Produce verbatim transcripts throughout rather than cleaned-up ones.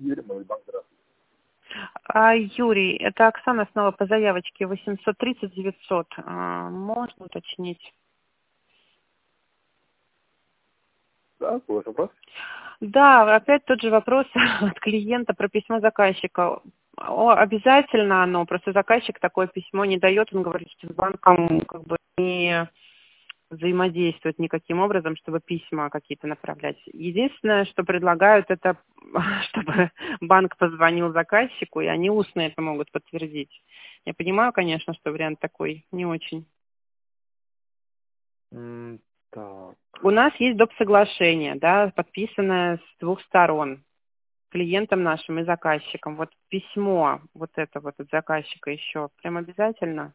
Юрий, мой банк, здравствуйте. А, Юрий, это Оксана снова по заявочке восемьсот тридцать девятьсот. А, можно уточнить? Да, какой вопрос? Да, опять тот же вопрос от клиента про письмо заказчика. О, обязательно оно, просто заказчик такое письмо не дает, он говорит, что с банком как бы не взаимодействует никаким образом, чтобы письма какие-то направлять. Единственное, что предлагают, это чтобы банк позвонил заказчику, и они устно это могут подтвердить. Я понимаю, конечно, что вариант такой не очень. М, Так. У нас есть доп. Соглашение, да, подписанное с двух сторон, клиентом нашим и заказчиком. Вот письмо, вот это вот от заказчика еще, прям обязательно?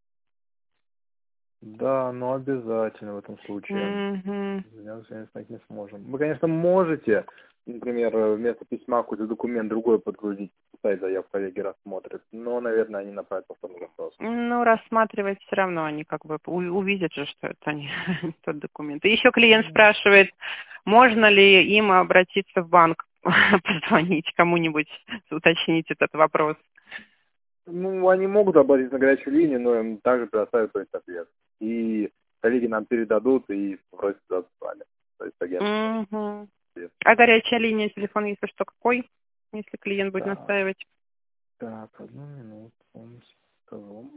Да, но обязательно в этом случае. Мгм. Я сегодня снять не сможем. Вы, конечно, можете, например, вместо письма какой-то документ другой подгрузить, писать заявку, коллеги рассмотрят, но, наверное, они направят повторный запрос. Ну, рассматривать все равно они как бы у- увидят же, что это не тот документ. И еще клиент спрашивает, можно ли им обратиться в банк, позвонить кому-нибудь, уточнить этот вопрос. Ну, они могут обратиться на горячую линию, но им также предоставят то есть, ответ. И коллеги нам передадут и просят связаться с вами. То есть агентство. Мгм. А горячая линия, телефон, если что, какой? Если клиент будет Так, настаивать. так, одну минуту. Скажу.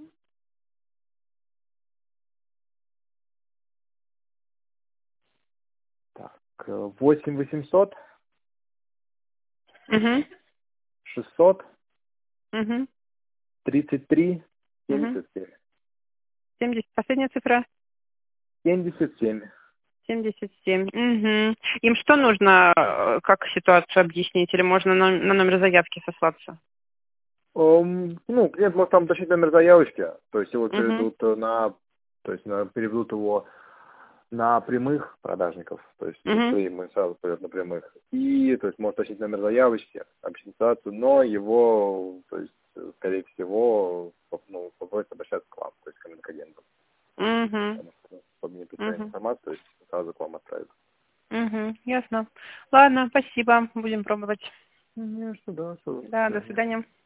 Так, восемь восемьсот Угу. шестьсот Угу. тридцать три Угу. семьдесят семь. семьдесят, последняя цифра? семьдесят семь. семьдесят семь. Угу. Им что нужно, э, как ситуацию объяснить, или можно на, на номер заявки сослаться? Эм, ну, клиент может там уточнить номер заявочки, то есть его Угу. переведут на, то есть на, переведут его на прямых продажников, то есть Угу. свои мы сразу пойдет на прямых. И, то есть, может уточнить номер заявочки, объяснить ситуацию, но его, то есть, скорее всего, ну, попросят обращаться к вам, то есть, к агенту. Угу. Потому что, чтобы не представить Угу. информацию, то есть, сразу к вам отправят. Угу. Ясно. Ладно, спасибо. Будем пробовать. Ну, что да, что, Да, до да. свидания.